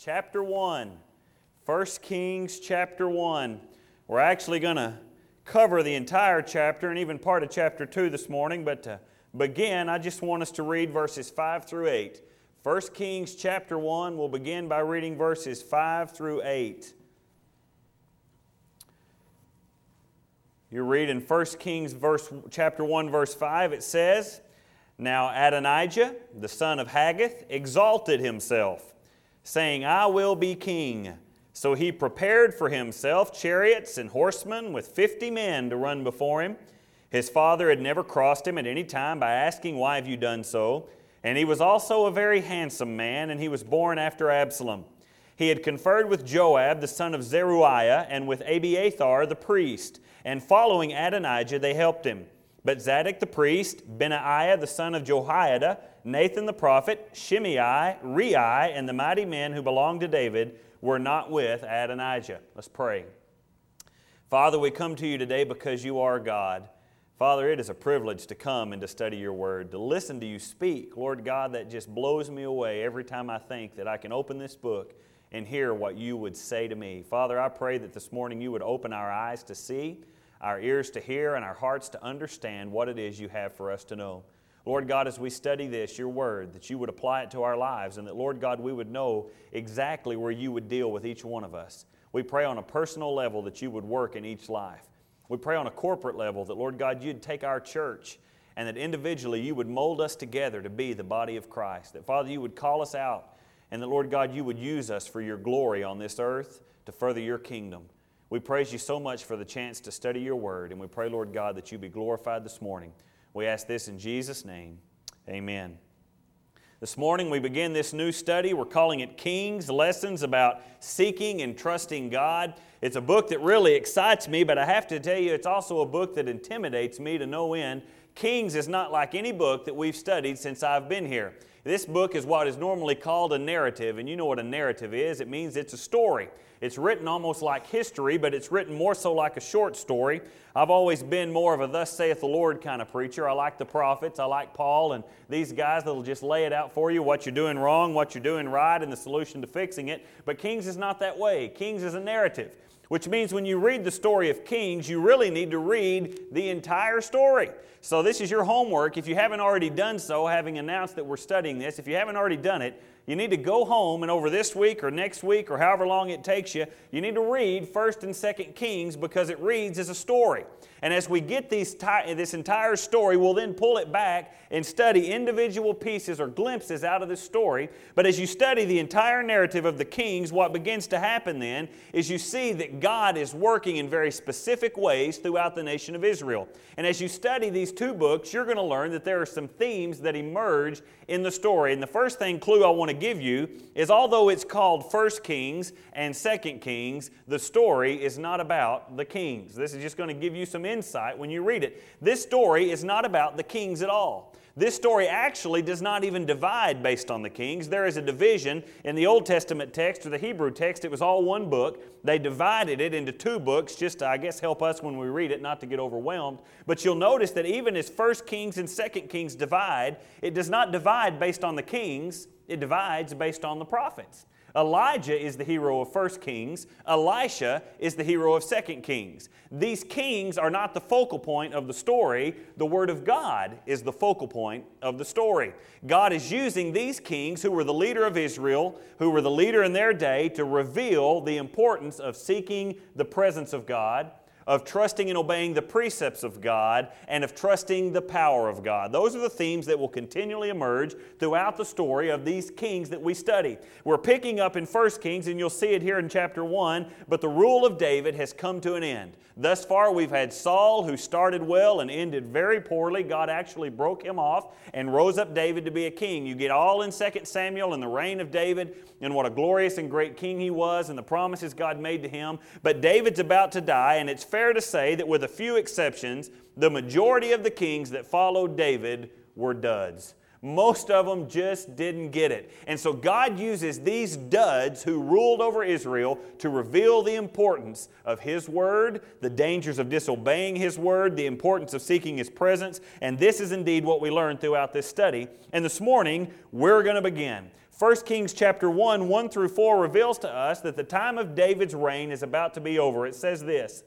chapter 1. 1 Kings chapter 1. We're actually going to cover the entire chapter and even part of chapter 2 this morning, but to begin, I just want us to read verses 5 through 8. 1 Kings chapter 1, we'll begin by reading verses 5 through 8. You read in 1 Kings chapter 1, verse 5, it says, "Now Adonijah, the son of Haggith, exalted himself, saying, I will be king. So he prepared for himself chariots and horsemen with 50 men to run before him. His father had never crossed him at any time by asking, Why have you done so? And he was also a very handsome man, and he was born after Absalom. He had conferred with Joab, the son of Zeruiah, and with Abiathar the priest, and following Adonijah they helped him. But Zadok the priest, Benaiah the son of Jehoiada, Nathan the prophet, Shimei, Rei, and the mighty men who belonged to David were not with Adonijah." Let's pray. Father, we come to you today because you are God. Father, it is a privilege to come and to study your word, to listen to you speak. Lord God, that just blows me away every time I think that I can open this book and hear what you would say to me. Father, I pray that this morning you would open our eyes to see, our ears to hear, and our hearts to understand what it is you have for us to know. Lord God, as we study this, your word, that you would apply it to our lives, and that, Lord God, we would know exactly where you would deal with each one of us. We pray on a personal level that you would work in each life. We pray on a corporate level that, Lord God, you'd take our church and that individually you would mold us together to be the body of Christ. That, Father, you would call us out, and that, Lord God, you would use us for your glory on this earth to further your kingdom. We praise you so much for the chance to study your word, and we pray, Lord God, that you be glorified this morning. We ask this in Jesus' name. Amen. This morning we begin this new study. We're calling it Kings, Lessons about Seeking and Trusting God. It's a book that really excites me, but I have to tell you it's also a book that intimidates me to no end. Kings is not like any book that we've studied since I've been here. This book is what is normally called a narrative, and you know what a narrative is. It means it's a story. It's written almost like history, but it's written more so like a short story. I've always been more of a thus saith the Lord kind of preacher. I like the prophets. I like Paul and these guys that will just lay it out for you, what you're doing wrong, what you're doing right, and the solution to fixing it. But Kings is not that way. Kings is a narrative, which means when you read the story of Kings, you really need to read the entire story. So this is your homework. If you haven't already done so, having announced that we're studying this, if you haven't already done it, you need to go home and over this week or next week or however long it takes you, you need to read 1st and 2nd Kings because it reads as a story. And as we get this entire story, we'll then pull it back and study individual pieces or glimpses out of this story. But as you study the entire narrative of the Kings, what begins to happen then is you see that God is working in very specific ways throughout the nation of Israel. And as you study these two books, you're going to learn that there are some themes that emerge in the story. And the first clue I want to give you is although it's called 1 Kings and 2 Kings, the story is not about the kings. This is just going to give you some insight when you read it. This story is not about the kings at all. This story actually does not even divide based on the kings. There is a division in the Old Testament text or the Hebrew text. It was all one book. They divided it into two books just to, I guess, help us when we read it not to get overwhelmed. But you'll notice that even as 1 Kings and 2 Kings divide, it does not divide based on the kings. It divides based on the prophets. Elijah is the hero of 1 Kings. Elisha is the hero of 2 Kings. These kings are not the focal point of the story. The Word of God is the focal point of the story. God is using these kings who were the leader of Israel, who were the leader in their day, to reveal the importance of seeking the presence of God, of trusting and obeying the precepts of God, and of trusting the power of God. Those are the themes that will continually emerge throughout the story of these kings that we study. We're picking up in 1 Kings, and you'll see it here in chapter 1, but the rule of David has come to an end. Thus far, we've had Saul, who started well and ended very poorly. God actually broke him off and rose up David to be a king. You get all in 2 Samuel and the reign of David and what a glorious and great king he was and the promises God made to him. But David's about to die, and it's fair to say that with a few exceptions, the majority of the kings that followed David were duds. Most of them just didn't get it. And so God uses these duds who ruled over Israel to reveal the importance of His Word, the dangers of disobeying His Word, the importance of seeking His presence. And this is indeed what we learn throughout this study. And this morning, we're going to begin. 1 Kings chapter 1, 1 through 4 reveals to us that the time of David's reign is about to be over. It says this,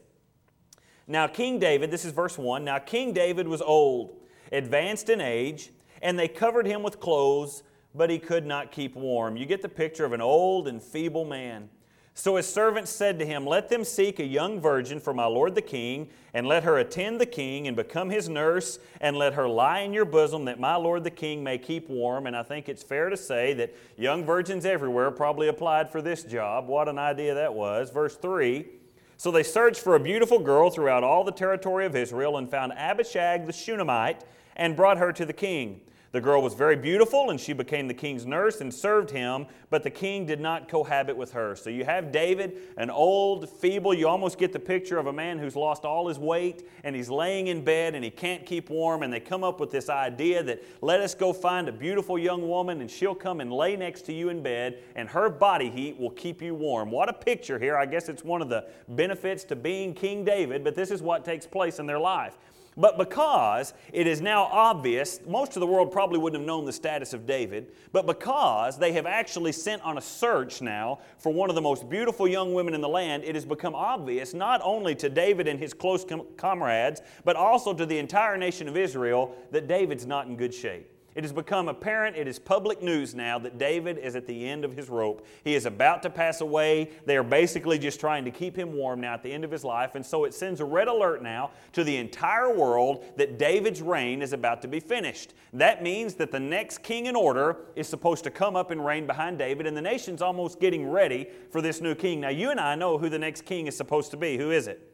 "Now King David," this is verse 1, "Now King David was old, advanced in age, and they covered him with clothes, but he could not keep warm." You get the picture of an old and feeble man. "So his servants said to him, 'Let them seek a young virgin for my lord the king, and let her attend the king and become his nurse, and let her lie in your bosom that my lord the king may keep warm.'" And I think it's fair to say that young virgins everywhere probably applied for this job. What an idea that was. Verse 3, "So they searched for a beautiful girl throughout all the territory of Israel and found Abishag the Shunammite and brought her to the king. The girl was very beautiful, and she became the king's nurse and served him, but the king did not cohabit with her." So you have David, an old, feeble, you almost get the picture of a man who's lost all his weight, and he's laying in bed, and he can't keep warm, and they come up with this idea that, let us go find a beautiful young woman, and she'll come and lay next to you in bed, and her body heat will keep you warm. What a picture here. I guess it's one of the benefits to being King David, but this is what takes place in their life. But because it is now obvious, most of the world probably wouldn't have known the status of David, but because they have actually sent on a search now for one of the most beautiful young women in the land, it has become obvious not only to David and his close comrades, but also to the entire nation of Israel that David's not in good shape. It has become apparent, it is public news now, that David is at the end of his rope. He is about to pass away. They are basically just trying to keep him warm now at the end of his life. And so it sends a red alert now to the entire world that David's reign is about to be finished. That means that the next king in order is supposed to come up and reign behind David, and the nation's almost getting ready for this new king. Now you and I know who the next king is supposed to be. Who is it?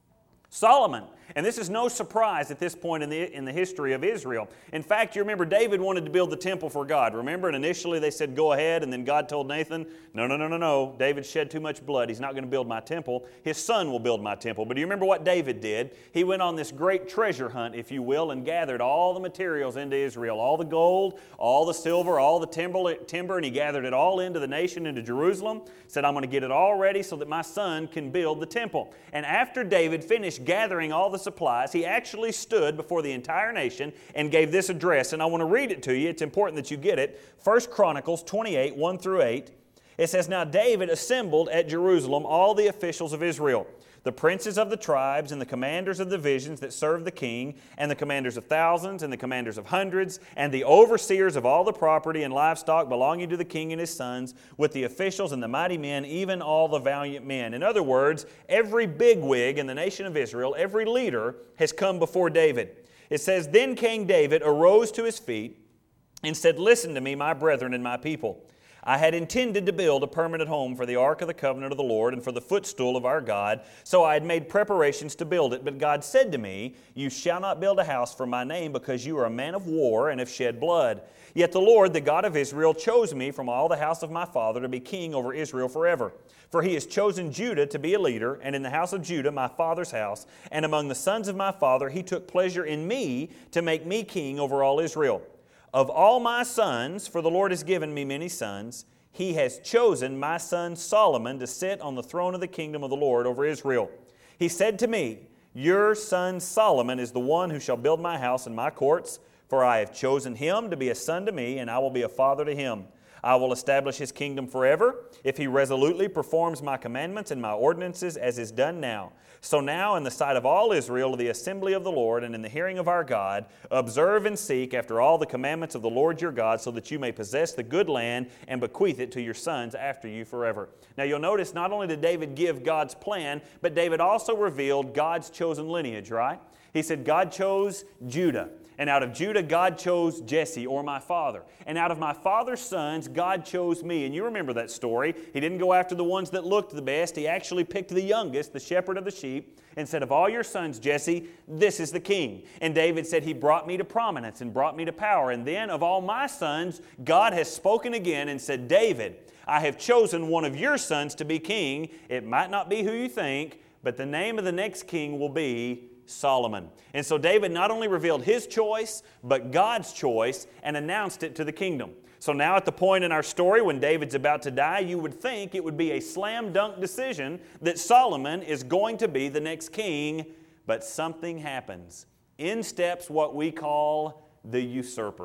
Solomon. And this is no surprise at this point in the history of Israel. In fact, you remember David wanted to build the temple for God. Remember? And initially they said, go ahead. And then God told Nathan, no. David shed too much blood. He's not going to build my temple. His son will build my temple. But do you remember what David did? He went on this great treasure hunt, if you will, and gathered all the materials into Israel. All the gold, all the silver, all the timber, and he gathered it all into the nation, into Jerusalem. Said, I'm going to get it all ready so that my son can build the temple. And after David finished gathering all the supplies, he actually stood before the entire nation and gave this address. And I want to read it to you. It's important that you get it. 1 Chronicles 28, 1 through 8. It says, "Now David assembled at Jerusalem all the officials of Israel, the princes of the tribes and the commanders of divisions that served the king, and the commanders of thousands and the commanders of hundreds, and the overseers of all the property and livestock belonging to the king and his sons, with the officials and the mighty men, even all the valiant men." In other words, every bigwig in the nation of Israel, every leader has come before David. It says, "Then King David arose to his feet and said, 'Listen to me, my brethren and my people. I had intended to build a permanent home for the ark of the covenant of the Lord and for the footstool of our God, so I had made preparations to build it. But God said to me, You shall not build a house for my name, because you are a man of war and have shed blood. Yet the Lord, the God of Israel, chose me from all the house of my father to be king over Israel forever. For he has chosen Judah to be a leader, and in the house of Judah, my father's house, and among the sons of my father, he took pleasure in me to make me king over all Israel. Of all my sons, for the Lord has given me many sons, he has chosen my son Solomon to sit on the throne of the kingdom of the Lord over Israel. He said to me, Your son Solomon is the one who shall build my house and my courts, for I have chosen him to be a son to me, and I will be a father to him. I will establish his kingdom forever, if he resolutely performs my commandments and my ordinances as is done now. So now, in the sight of all Israel, the assembly of the Lord, and in the hearing of our God, observe and seek after all the commandments of the Lord your God, so that you may possess the good land and bequeath it to your sons after you forever.'" Now you'll notice not only did David give God's plan, but David also revealed God's chosen lineage, right? He said God chose Judah. And out of Judah, God chose Jesse, or my father. And out of my father's sons, God chose me. And you remember that story. He didn't go after the ones that looked the best. He actually picked the youngest, the shepherd of the sheep, and said, "Of all your sons, Jesse, this is the king." And David said, "He brought me to prominence and brought me to power." And then of all my sons, God has spoken again and said, "David, I have chosen one of your sons to be king. It might not be who you think, but the name of the next king will be Solomon." And so David not only revealed his choice, but God's choice, and announced it to the kingdom. So now at the point in our story when David's about to die, you would think it would be a slam dunk decision that Solomon is going to be the next king, but something happens. In steps what we call the usurper.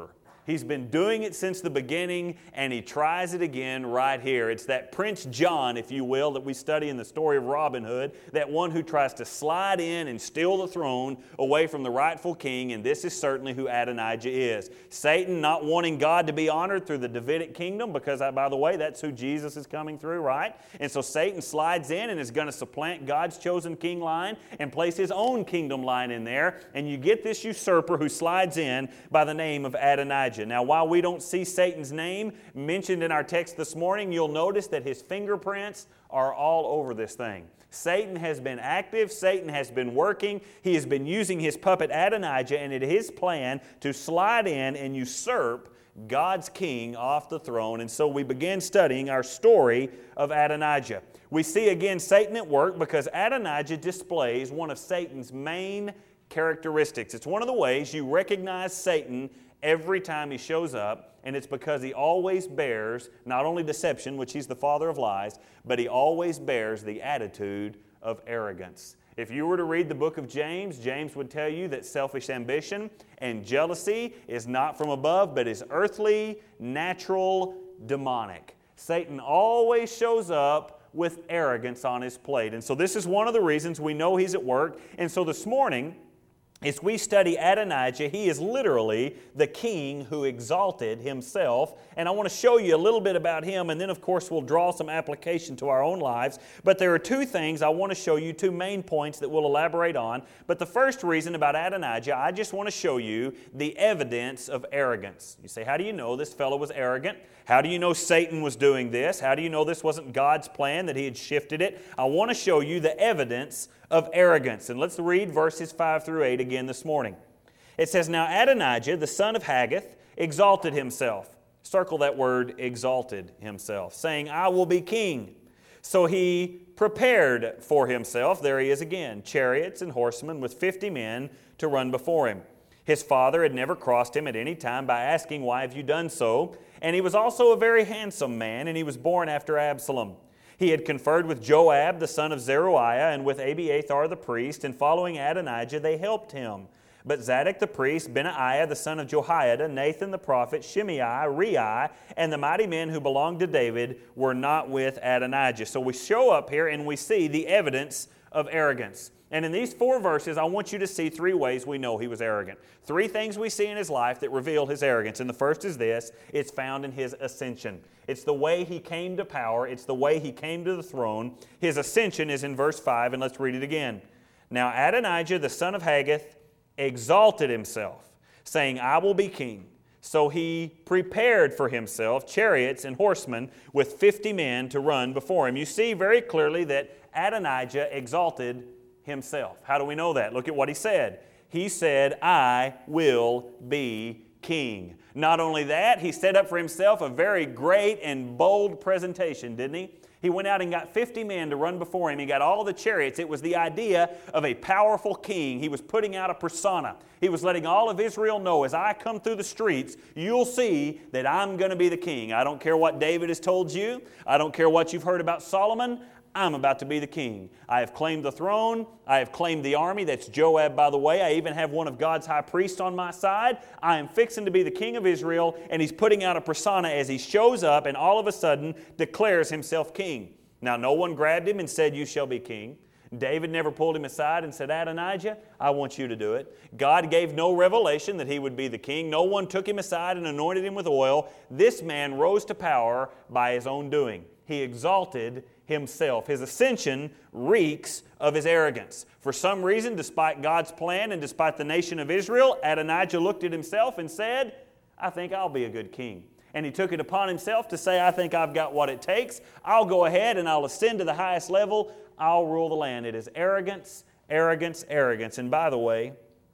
He's been doing it since the beginning, and he tries it again right here. It's that Prince John, if you will, that we study in the story of Robin Hood, that one who tries to slide in and steal the throne away from the rightful king, and this is certainly who Adonijah is. Satan not wanting God to be honored through the Davidic kingdom, because, by the way, that's who Jesus is coming through, right? And so Satan slides in and is going to supplant God's chosen king line and place his own kingdom line in there, and you get this usurper who slides in by the name of Adonijah. Now, while we don't see Satan's name mentioned in our text this morning, you'll notice that his fingerprints are all over this thing. Satan has been active. Satan has been working. He has been using his puppet Adonijah, and it is his plan to slide in and usurp God's king off the throne. And so we begin studying our story of Adonijah. We see again Satan at work because Adonijah displays one of Satan's main characteristics. It's one of the ways you recognize Satan every time he shows up, and it's because he always bears not only deception, which he's the father of lies, but he always bears the attitude of arrogance. If you were to read the book of James, James would tell you that selfish ambition and jealousy is not from above, but is earthly, natural, demonic. Satan always shows up with arrogance on his plate. And so this is one of the reasons we know he's at work. And so this morning, as we study Adonijah, he is literally the king who exalted himself. And I want to show you a little bit about him, and then of course we'll draw some application to our own lives. But there are two things I want to show you, two main points that we'll elaborate on. But the first reason about Adonijah, I just want to show you the evidence of arrogance. You say, how do you know this fellow was arrogant? How do you know Satan was doing this? How do you know this wasn't God's plan, that he had shifted it? I want to show you the evidence of arrogance. And let's read verses 5 through 8 again this morning. It says, Now Adonijah, the son of Haggith, exalted himself. Circle that word, exalted himself, saying, I will be king. So he prepared for himself, there he is again, chariots and horsemen with 50 men to run before him. His father had never crossed him at any time by asking, Why have you done so? And he was also a very handsome man, and he was born after Absalom. He had conferred with Joab, the son of Zeruiah, and with Abiathar the priest, and following Adonijah, they helped him. But Zadok the priest, Benaiah the son of Jehoiada, Nathan the prophet, Shimei, Rei, and the mighty men who belonged to David were not with Adonijah. So we show up here and we see the evidence of arrogance. And in these 4 verses, I want you to see 3 ways we know he was arrogant. 3 things we see in his life that reveal his arrogance. And the first is this: it's found in his ascension. It's the way he came to power. It's the way he came to the throne. His ascension is in verse 5, and let's read it again. Now Adonijah, the son of Haggith, exalted himself, saying, I will be king. So he prepared for himself chariots and horsemen with 50 men to run before him. You see very clearly that Adonijah exalted himself. How do we know that? Look at what he said. He said, I will be king. Not only that, he set up for himself a very great and bold presentation, didn't he? He went out and got 50 men to run before him. He got all the chariots. It was the idea of a powerful king. He was putting out a persona. He was letting all of Israel know, as I come through the streets, you'll see that I'm going to be the king. I don't care what David has told you. I don't care what you've heard about Solomon. I'm about to be the king. I have claimed the throne. I have claimed the army. That's Joab, by the way. I even have one of God's high priests on my side. I am fixing to be the king of Israel, and he's putting out a persona as he shows up and all of a sudden declares himself king. Now, no one grabbed him and said, you shall be king. David never pulled him aside and said, Adonijah, I want you to do it. God gave no revelation that he would be the king. No one took him aside and anointed him with oil. This man rose to power by his own doing. He exalted himself. His ascension reeks of his arrogance. For some reason, despite God's plan and despite the nation of Israel, Adonijah looked at himself and said, I think I'll be a good king. And he took it upon himself to say, I think I've got what it takes. I'll go ahead and I'll ascend to the highest level. I'll rule the land. It is arrogance, arrogance, arrogance. And by the way,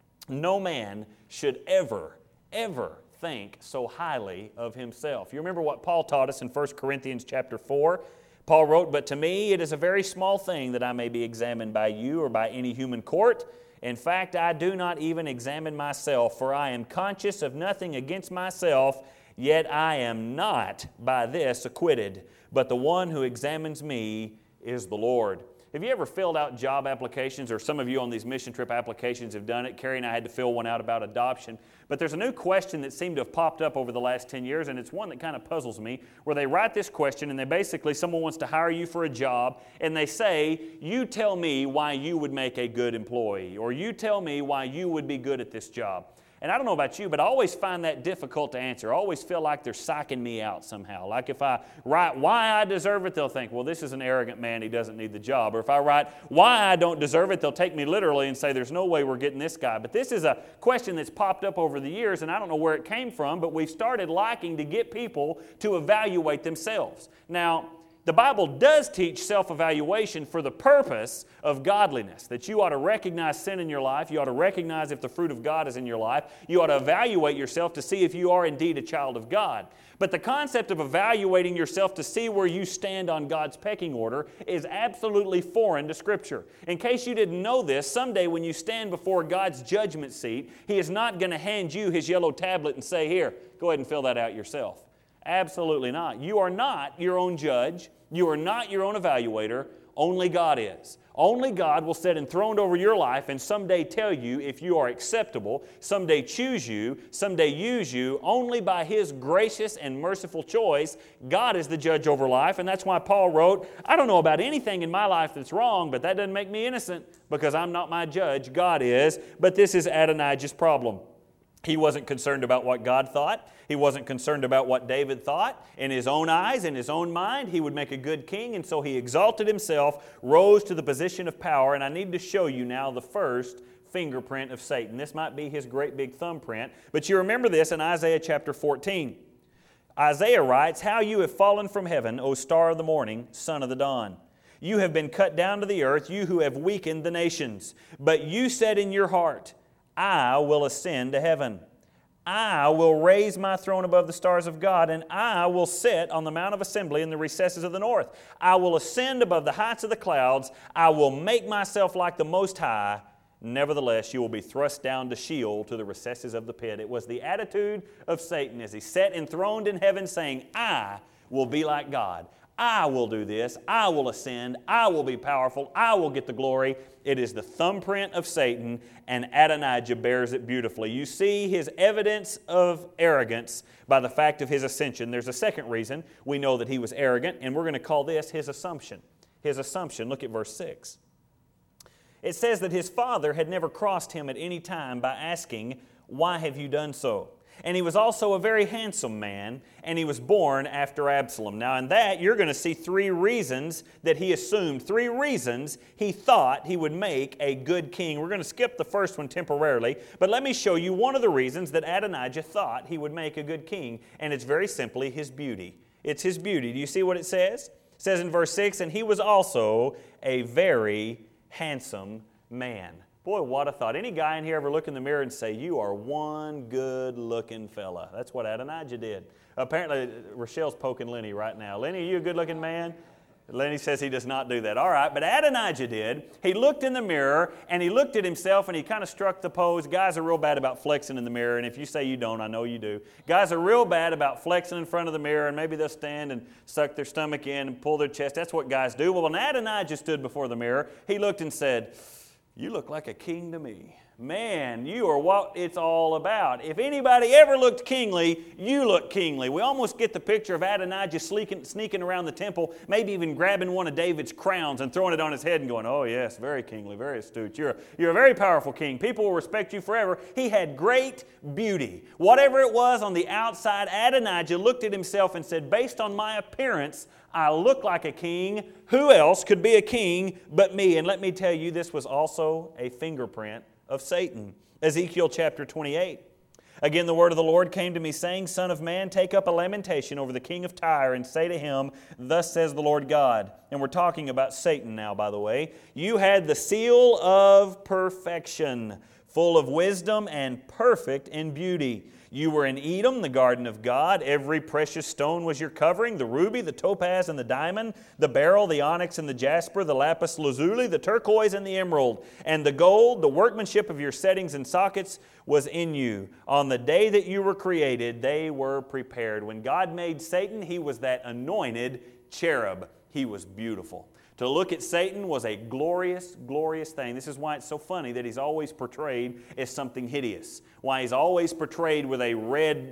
no man should ever think so highly of himself. You remember what Paul taught us in 1 Corinthians chapter 4? Paul wrote, But to me it is a very small thing that I may be examined by you or by any human court. In fact, I do not even examine myself, for I am conscious of nothing against myself, yet I am not by this acquitted. But the one who examines me is the Lord. Have you ever filled out job applications, or some of you on these mission trip applications have done it? Carrie and I had to fill one out about adoption. But there's a new question that seemed to have popped up over the last 10 years, and it's one that kind of puzzles me, where they write this question, and they basically, someone wants to hire you for a job, and they say, you tell me why you would make a good employee, or you tell me why you would be good at this job. And I don't know about you, but I always find that difficult to answer. I always feel like they're psyching me out somehow. Like if I write why I deserve it, they'll think, well, this is an arrogant man, he doesn't need the job. Or if I write why I don't deserve it, they'll take me literally and say, there's no way we're getting this guy. But this is a question that's popped up over the years, and I don't know where it came from, but we've started liking to get people to evaluate themselves. Now, the Bible does teach self-evaluation for the purpose of godliness, that you ought to recognize sin in your life, you ought to recognize if the fruit of God is in your life, you ought to evaluate yourself to see if you are indeed a child of God. But the concept of evaluating yourself to see where you stand on God's pecking order is absolutely foreign to Scripture. In case you didn't know this, someday when you stand before God's judgment seat, He is not going to hand you His yellow tablet and say, here, go ahead and fill that out yourself. Absolutely not. You are not your own judge. You are not your own evaluator. Only God is. Only God will sit enthroned over your life and someday tell you if you are acceptable, someday choose you, someday use you. Only by His gracious and merciful choice, God is the judge over life. And that's why Paul wrote, I don't know about anything in my life that's wrong, but that doesn't make me innocent because I'm not my judge. God is. But this is Adonijah's problem. He wasn't concerned about what God thought. He wasn't concerned about what David thought. In his own eyes, in his own mind, he would make a good king, and so he exalted himself, rose to the position of power, and I need to show you now the first fingerprint of Satan. This might be his great big thumbprint, but you remember this in Isaiah chapter 14. Isaiah writes, how you have fallen from heaven, O star of the morning, son of the dawn. You have been cut down to the earth, you who have weakened the nations. But you said in your heart, I will ascend to heaven. I will raise my throne above the stars of God, and I will sit on the mount of assembly in the recesses of the north. I will ascend above the heights of the clouds. I will make myself like the Most High. Nevertheless, you will be thrust down to Sheol, to the recesses of the pit. It was the attitude of Satan as he sat enthroned in heaven saying, I will be like God. I will do this. I will ascend. I will be powerful. I will get the glory. It is the thumbprint of Satan, and Adonijah bears it beautifully. You see his evidence of arrogance by the fact of his ascension. There's a second reason we know that he was arrogant, and we're going to call this his assumption. His assumption. Look at verse 6. It says that his father had never crossed him at any time by asking, why have you done so? And he was also a very handsome man, and he was born after Absalom. Now in that, you're going to see three reasons that he assumed, three reasons he thought he would make a good king. We're going to skip the first one temporarily, but let me show you one of the reasons that Adonijah thought he would make a good king, and it's very simply his beauty. It's his beauty. Do you see what it says? It says in verse 6, and he was also a very handsome man. Boy, what a thought. Any guy in here ever look in the mirror and say, you are one good-looking fella? That's what Adonijah did. Apparently, Rochelle's poking Lenny right now. Lenny, are you a good-looking man? Lenny says he does not do that. All right, but Adonijah did. He looked in the mirror, and he looked at himself, and he kind of struck the pose. Guys are real bad about flexing in the mirror, and if you say you don't, I know you do. Guys are real bad about flexing in front of the mirror, and maybe they'll stand and suck their stomach in and pull their chest. That's what guys do. Well, when Adonijah stood before the mirror, he looked and said, you look like a king to me. Man, you are what it's all about. If anybody ever looked kingly, you look kingly. We almost get the picture of Adonijah sneaking around the temple, maybe even grabbing one of David's crowns and throwing it on his head and going, oh yes, very kingly, very astute. You're a very powerful king. People will respect you forever. He had great beauty. Whatever it was on the outside, Adonijah looked at himself and said, based on my appearance, I look like a king. Who else could be a king but me? And let me tell you, this was also a fingerprint of Satan. Ezekiel chapter 28. Again, the word of the Lord came to me, saying, Son of man, take up a lamentation over the king of Tyre, and say to him, Thus says the Lord God. And we're talking about Satan now, by the way. You had the seal of perfection, full of wisdom and perfect in beauty. You were in Edom, the garden of God. Every precious stone was your covering, the ruby, the topaz, and the diamond, the beryl, the onyx, and the jasper, the lapis lazuli, the turquoise, and the emerald. And the gold, the workmanship of your settings and sockets, was in you. On the day that you were created, they were prepared. When God made Satan, he was that anointed cherub. He was beautiful. To look at Satan was a glorious, glorious thing. This is why it's so funny that he's always portrayed as something hideous. Why he's always portrayed with a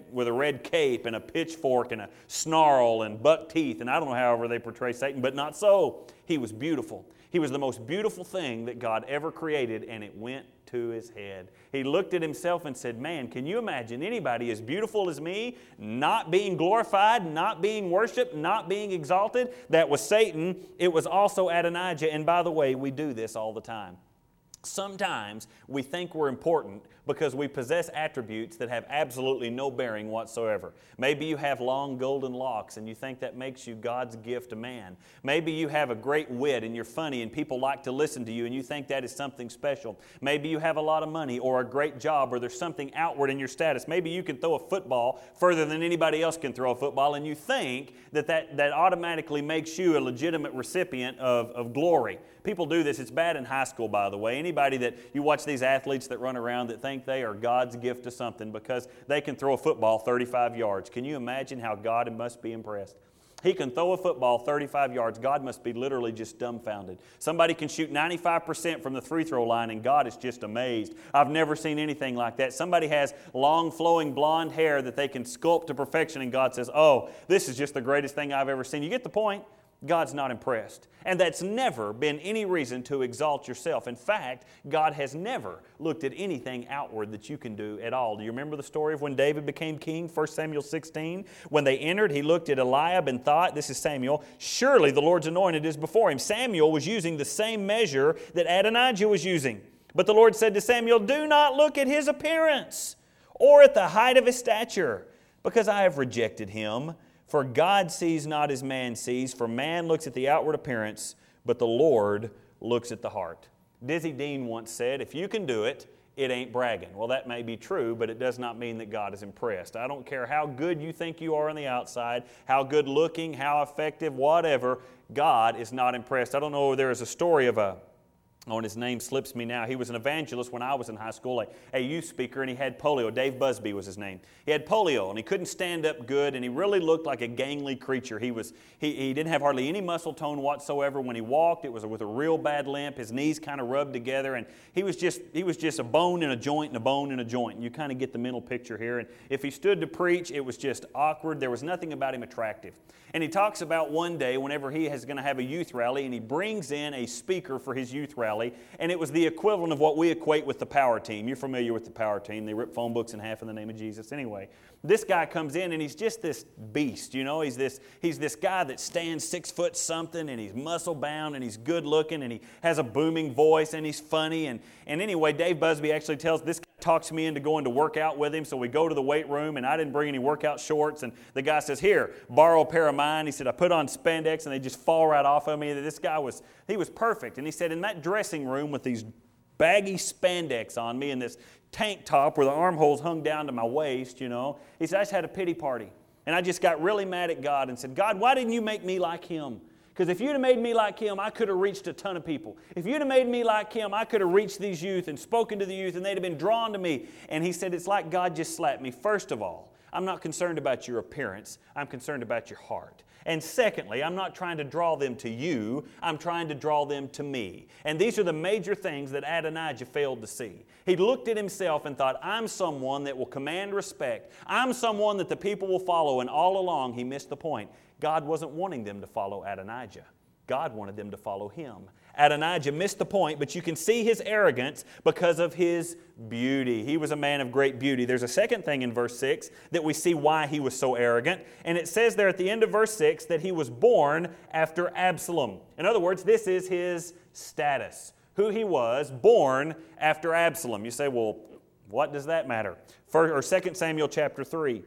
red cape and a pitchfork and a snarl and buck teeth. And I don't know however they portray Satan, but not so. He was beautiful. He was the most beautiful thing that God ever created, and it went to his head. He looked at himself and said, man, can you imagine anybody as beautiful as me not being glorified, not being worshiped, not being exalted? That was Satan. It was also Adonijah. And by the way, we do this all the time. Sometimes we think we're important because we possess attributes that have absolutely no bearing whatsoever. Maybe you have long golden locks and you think that makes you God's gift to man. Maybe you have a great wit and you're funny and people like to listen to you and you think that is something special. Maybe you have a lot of money or a great job or there's something outward in your status. Maybe you can throw a football further than anybody else can throw a football and you think that automatically makes you a legitimate recipient of glory. People do this. It's bad in high school, by the way. Anybody that you watch these athletes that run around that think they are God's gift to something because they can throw a football 35 yards. Can you imagine how God must be impressed? He can throw a football 35 yards. God must be literally just dumbfounded. Somebody can shoot 95% from the free throw line and God is just amazed. I've never seen anything like that. Somebody has long flowing blonde hair that they can sculpt to perfection and God says, oh, this is just the greatest thing I've ever seen. You get the point? God's not impressed. And that's never been any reason to exalt yourself. In fact, God has never looked at anything outward that you can do at all. Do you remember the story of when David became king, 1 Samuel 16? When they entered, he looked at Eliab and thought, this is Samuel, surely the Lord's anointed is before him. Samuel was using the same measure that Adonijah was using. But the Lord said to Samuel, do not look at his appearance or at the height of his stature, because I have rejected him. For God sees not as man sees, for man looks at the outward appearance, but the Lord looks at the heart. Dizzy Dean once said, if you can do it, it ain't bragging. Well, that may be true, but it does not mean that God is impressed. I don't care how good you think you are on the outside, how good looking, how effective, whatever, God is not impressed. I don't know, there is a story of and his name slips me now. He was an evangelist when I was in high school, a youth speaker, and he had polio. Dave Busby was his name. He had polio, and he couldn't stand up good, and he really looked like a gangly creature. He didn't have hardly any muscle tone whatsoever. When he walked, it was with a real bad limp. His knees kind of rubbed together, and he was just a bone in a joint and a bone in a joint. And you kind of get the mental picture here. And if he stood to preach, it was just awkward. There was nothing about him attractive. And he talks about one day whenever he is going to have a youth rally, and he brings in a speaker for his youth rally, and it was the equivalent of what we equate with the power team. You're familiar with the power team. They rip phone books in half in the name of Jesus. Anyway, this guy comes in, and he's just this beast, you know. He's this guy that stands 6 foot something, and he's muscle bound, and he's good looking, and he has a booming voice, and he's funny. And anyway, Dave Busby actually tells this guy, talks me into going to work out with him. So we go to the weight room, and I didn't bring any workout shorts. And the guy says, here, borrow a pair of mine. He said, I put on spandex, and they just fall right off of me. This guy was perfect. And he said, in that dressing room with these baggy spandex on me and this tank top where the armholes hung down to my waist, you know, he said, I just had a pity party. And I just got really mad at God and said, God, why didn't you make me like him? Because if you'd have made me like him, I could have reached a ton of people. If you'd have made me like him, I could have reached these youth and spoken to the youth, and they'd have been drawn to me. And he said, it's like God just slapped me. First of all, I'm not concerned about your appearance. I'm concerned about your heart. And secondly, I'm not trying to draw them to you. I'm trying to draw them to me. And these are the major things that Adonijah failed to see. He looked at himself and thought, I'm someone that will command respect. I'm someone that the people will follow. And all along, he missed the point. God wasn't wanting them to follow Adonijah. God wanted them to follow him. Adonijah missed the point, but you can see his arrogance because of his beauty. He was a man of great beauty. There's a second thing in verse 6 that we see why he was so arrogant. And it says there at the end of verse 6 that he was born after Absalom. In other words, this is his status. Who he was, born after Absalom. You say, well, what does that matter? 2 Samuel chapter 3.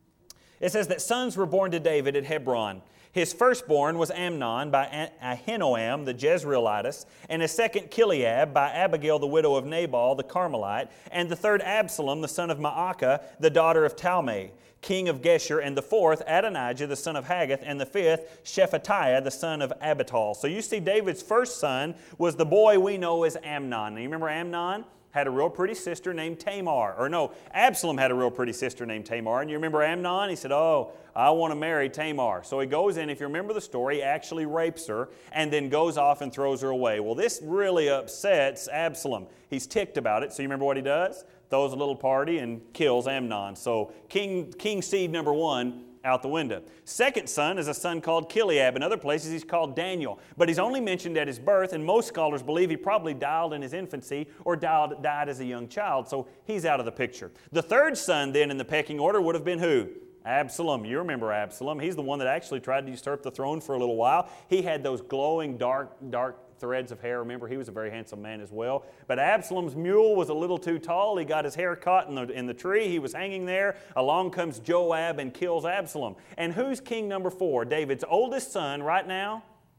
It says that sons were born to David at Hebron. His firstborn was Amnon by Ahinoam the Jezreelitess, and his second Chileab by Abigail the widow of Nabal the Carmelite, and the third Absalom the son of Maacah the daughter of Talmai, king of Geshur, and the fourth Adonijah the son of Haggith, and the fifth Shephatiah the son of Abital. So you see David's first son was the boy we know as Amnon. Now, you remember Amnon? had a real pretty sister named Tamar. Or no, Absalom had a real pretty sister named Tamar. And you remember Amnon? He said, oh, I want to marry Tamar. So he goes in, if you remember the story, actually rapes her and then goes off and throws her away. Well, this really upsets Absalom. He's ticked about it. So you remember what he does? Throws a little party and kills Amnon. So king seed number one out the window. Second son is a son called Chileab. In other places he's called Daniel. But he's only mentioned at his birth, and most scholars believe he probably died in his infancy or died as a young child. So he's out of the picture. The third son then in the pecking order would have been who? Absalom. You remember Absalom. He's the one that actually tried to usurp the throne for a little while. He had those glowing dark threads of hair. Remember, he was a very handsome man as well. But Absalom's mule was a little too tall. He got his hair caught in the tree. He was hanging there. Along comes Joab and kills Absalom. And who's king number 4? David's oldest son right now?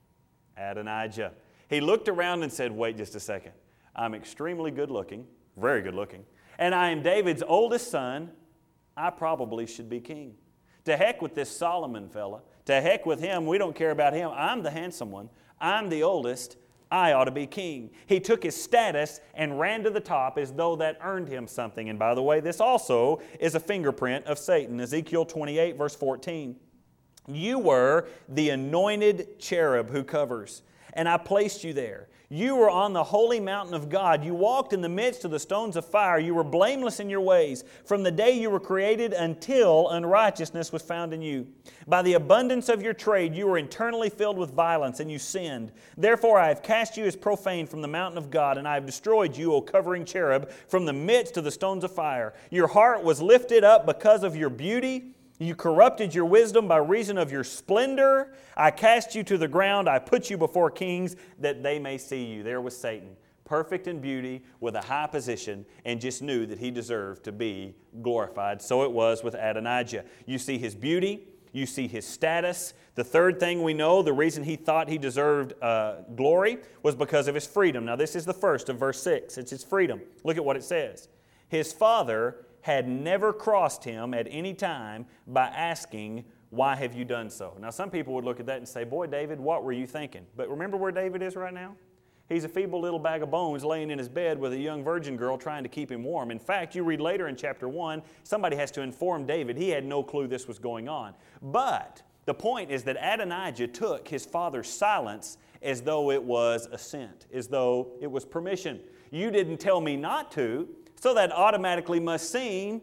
Adonijah. He looked around and said, wait just a second. I'm extremely good looking, very good looking, and I am David's oldest son. I probably should be king. To heck with this Solomon fella. To heck with him. We don't care about him. I'm the handsome one. I'm the oldest. I ought to be king. He took his status and ran to the top as though that earned him something. And by the way, this also is a fingerprint of Satan. Ezekiel 28, verse 14. You were the anointed cherub who covers, and I placed you there. You were on the holy mountain of God. You walked in the midst of the stones of fire. You were blameless in your ways from the day you were created until unrighteousness was found in you. By the abundance of your trade, you were internally filled with violence, and you sinned. Therefore, I have cast you as profane from the mountain of God, and I have destroyed you, O covering cherub, from the midst of the stones of fire. Your heart was lifted up because of your beauty. You corrupted your wisdom by reason of your splendor. I cast you to the ground. I put you before kings that they may see you. There was Satan, perfect in beauty, with a high position, and just knew that he deserved to be glorified. So it was with Adonijah. You see his beauty. You see his status. The third thing we know, the reason he thought he deserved glory was because of his freedom. Now this is the first of verse 6. It's his freedom. Look at what it says. His father had never crossed him at any time by asking, why have you done so? Now some people would look at that and say, boy, David, what were you thinking? But remember where David is right now? He's a feeble little bag of bones laying in his bed with a young virgin girl trying to keep him warm. In fact, you read later in chapter 1, somebody has to inform David. He had no clue this was going on. But the point is that Adonijah took his father's silence as though it was assent, as though it was permission. You didn't tell me not to, so that automatically must mean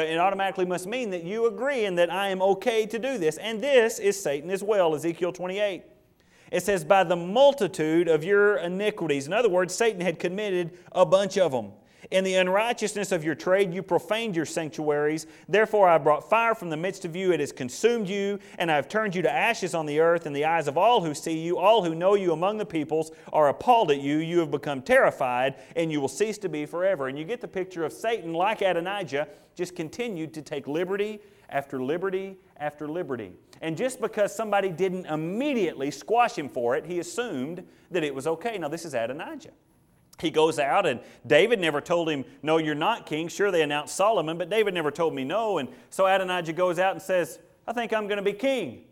that you agree and that I am okay to do this. And this is Satan as well, Ezekiel 28. It says, by the multitude of your iniquities. In other words, Satan had committed a bunch of them. In the unrighteousness of your trade, you profaned your sanctuaries. Therefore, I brought fire from the midst of you. It has consumed you, and I have turned you to ashes on the earth. In the eyes of all who see you, all who know you among the peoples are appalled at you. You have become terrified, and you will cease to be forever. And you get the picture of Satan, like Adonijah, just continued to take liberty after liberty after liberty. And just because somebody didn't immediately squash him for it, he assumed that it was okay. Now, this is Adonijah. He goes out, and David never told him, no, you're not king. Sure, they announced Solomon, but David never told me no. And so Adonijah goes out and says, I think I'm going to be king.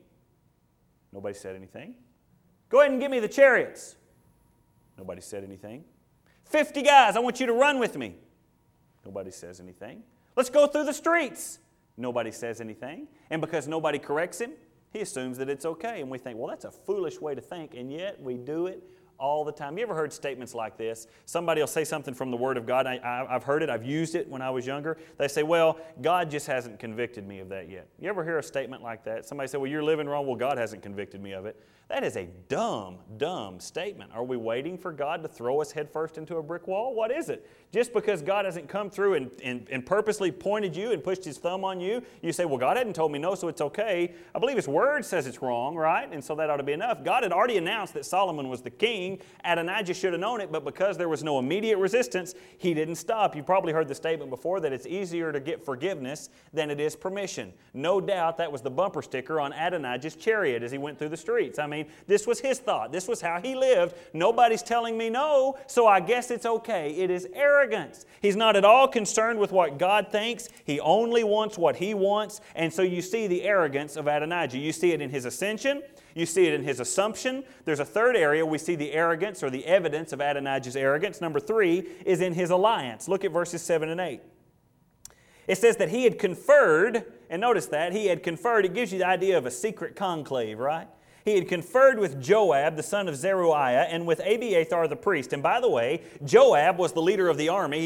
Nobody said anything. Go ahead and give me the chariots. Nobody said anything. 50 guys, I want you to run with me. Nobody says anything. Let's go through the streets. Nobody says anything. And because nobody corrects him, he assumes that it's okay. And we think, well, that's a foolish way to think, and yet we do it all the time. You ever heard statements like this? Somebody will say something from the Word of God. I've heard it. I've used it when I was younger. They say, well, God just hasn't convicted me of that yet. You ever hear a statement like that? Somebody say, well, you're living wrong. Well, God hasn't convicted me of it. That is a dumb, dumb statement. Are we waiting for God to throw us headfirst into a brick wall? What is it? Just because God hasn't come through and purposely pointed you and pushed His thumb on you, you say, well, God hadn't told me no, so it's okay. I believe His Word says it's wrong, right? And so that ought to be enough. God had already announced that Solomon was the king. Adonijah should have known it, but because there was no immediate resistance, he didn't stop. You probably heard the statement before that it's easier to get forgiveness than it is permission. No doubt that was the bumper sticker on Adonijah's chariot as he went through the streets. I mean, this was his thought. This was how he lived. Nobody's telling me no, so I guess it's okay. It is arrogance. He's not at all concerned with what God thinks. He only wants what he wants. And so you see the arrogance of Adonijah. You see it in his ascension. You see it in his assumption. There's a third area. We see the arrogance or the evidence of Adonijah's arrogance. Number 3 is in his alliance. Look at verses 7 and 8. It says that he had conferred, and notice that, he had conferred. It gives you the idea of a secret conclave, right? He had conferred with Joab, the son of Zeruiah, and with Abiathar the priest. And by the way, Joab was the leader of the army.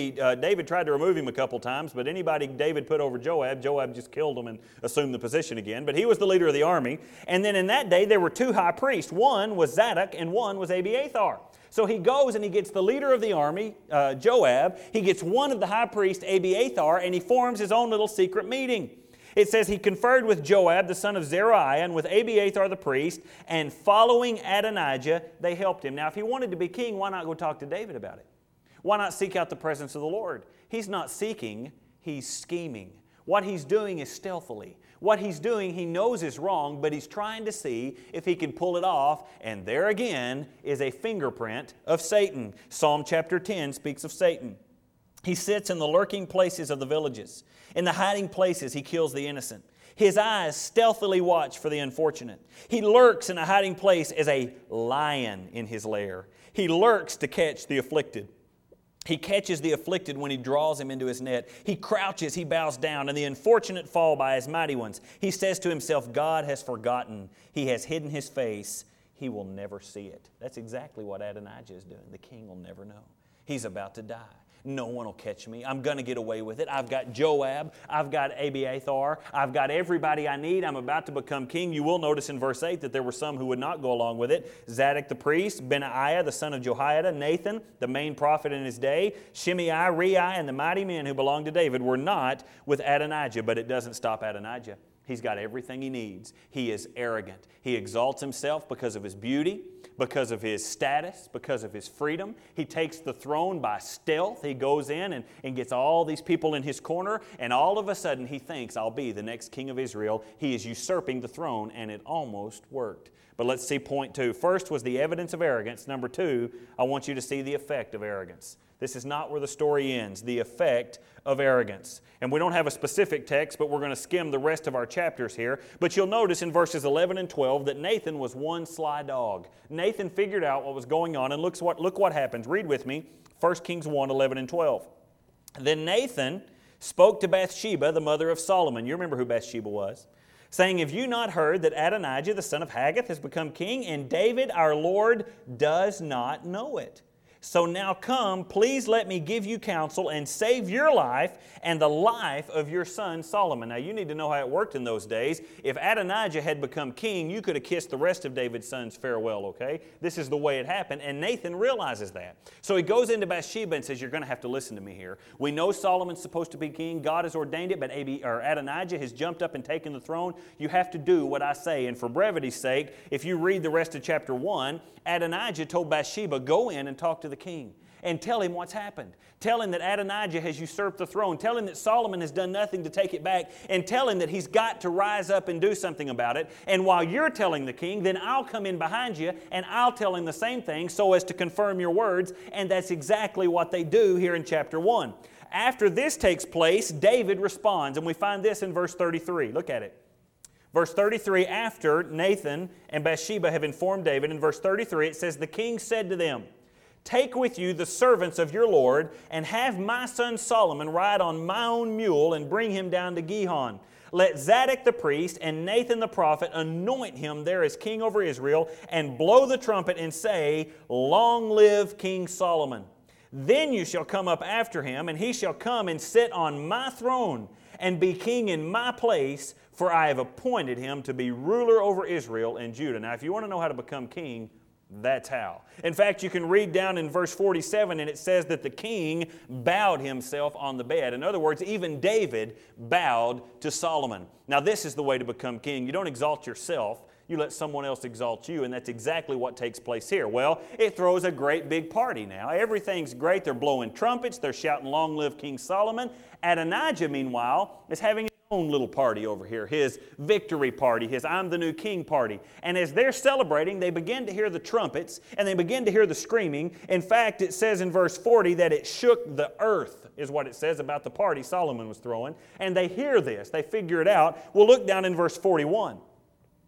David tried to remove him a couple times, but anybody David put over Joab just killed him and assumed the position again. But he was the leader of the army. And then in that day, there were 2 high priests. One was Zadok, and one was Abiathar. So he goes and he gets the leader of the army, Joab. He gets one of the high priests, Abiathar, and he forms his own little secret meeting. It says he conferred with Joab, the son of Zeruiah, and with Abiathar the priest, and following Adonijah, they helped him. Now, if he wanted to be king, why not go talk to David about it? Why not seek out the presence of the Lord? He's not seeking, he's scheming. What he's doing is stealthily. What he's doing, he knows is wrong, but he's trying to see if he can pull it off, and there again is a fingerprint of Satan. Psalm chapter 10 speaks of Satan. He sits in the lurking places of the villages. In the hiding places, he kills the innocent. His eyes stealthily watch for the unfortunate. He lurks in a hiding place as a lion in his lair. He lurks to catch the afflicted. He catches the afflicted when he draws him into his net. He crouches, he bows down, and the unfortunate fall by his mighty ones. He says to himself, God has forgotten. He has hidden his face. He will never see it. That's exactly what Adonijah is doing. The king will never know. He's about to die. No one will catch me. I'm going to get away with it. I've got Joab. I've got Abiathar. I've got everybody I need. I'm about to become king. You will notice in verse 8 that there were some who would not go along with it. Zadok the priest, Benaiah the son of Jehoiada, Nathan, the main prophet in his day, Shimei, Rei, and the mighty men who belonged to David were not with Adonijah. But it doesn't stop Adonijah. He's got everything he needs. He is arrogant. He exalts himself because of his beauty, because of his status, because of his freedom. He takes the throne by stealth. He goes in and gets all these people in his corner, and all of a sudden he thinks, I'll be the next king of Israel. He is usurping the throne, and it almost worked. But let's see point 2. First was the evidence of arrogance. Number 2, I want you to see the effect of arrogance. This is not where the story ends, the effect of arrogance. And we don't have a specific text, but we're going to skim the rest of our chapters here. But you'll notice in verses 11 and 12 that Nathan was one sly dog. Nathan figured out what was going on, and look what happens. Read with me, 1 Kings 1, 11 and 12. Then Nathan spoke to Bathsheba, the mother of Solomon. You remember who Bathsheba was. Saying, have you not heard that Adonijah, the son of Haggith, has become king, and David, our Lord, does not know it? So now come, please let me give you counsel and save your life and the life of your son Solomon. Now you need to know how it worked in those days. If Adonijah had become king, you could have kissed the rest of David's sons farewell, okay? This is the way it happened, and Nathan realizes that. So he goes into Bathsheba and says, you're going to have to listen to me here. We know Solomon's supposed to be king. God has ordained it, but Adonijah has jumped up and taken the throne. You have to do what I say. And for brevity's sake, if you read the rest of chapter 1, Adonijah told Bathsheba, go in and talk to the king and tell him what's happened. Tell him that Adonijah has usurped the throne. Tell him that Solomon has done nothing to take it back, and tell him that he's got to rise up and do something about it. And while you're telling the king, then I'll come in behind you and I'll tell him the same thing so as to confirm your words. And that's exactly what they do here in chapter 1. After this takes place, David responds, and we find this in verse 33. Look at it. Verse 33, after Nathan and Bathsheba have informed David, in verse 33 it says, the king said to them, take with you the servants of your Lord, and have my son Solomon ride on my own mule, and bring him down to Gihon. Let Zadok the priest and Nathan the prophet anoint him there as king over Israel, and blow the trumpet and say, long live King Solomon. Then you shall come up after him, and he shall come and sit on my throne, and be king in my place, for I have appointed him to be ruler over Israel and Judah. Now, if you want to know how to become king, that's how. In fact, you can read down in verse 47, and it says that the king bowed himself on the bed. In other words, even David bowed to Solomon. Now, this is the way to become king. You don't exalt yourself. You let someone else exalt you, and that's exactly what takes place here. Well, it throws a great big party now. Everything's great. They're blowing trumpets. They're shouting, long live King Solomon. Adonijah, meanwhile, is having his own little party over here, his victory party, his I'm the new king party. And as they're celebrating, they begin to hear the trumpets, and they begin to hear the screaming. In fact, it says in verse 40 that it shook the earth, is what it says about the party Solomon was throwing. And they hear this. They figure it out. We'll look down in verse 41.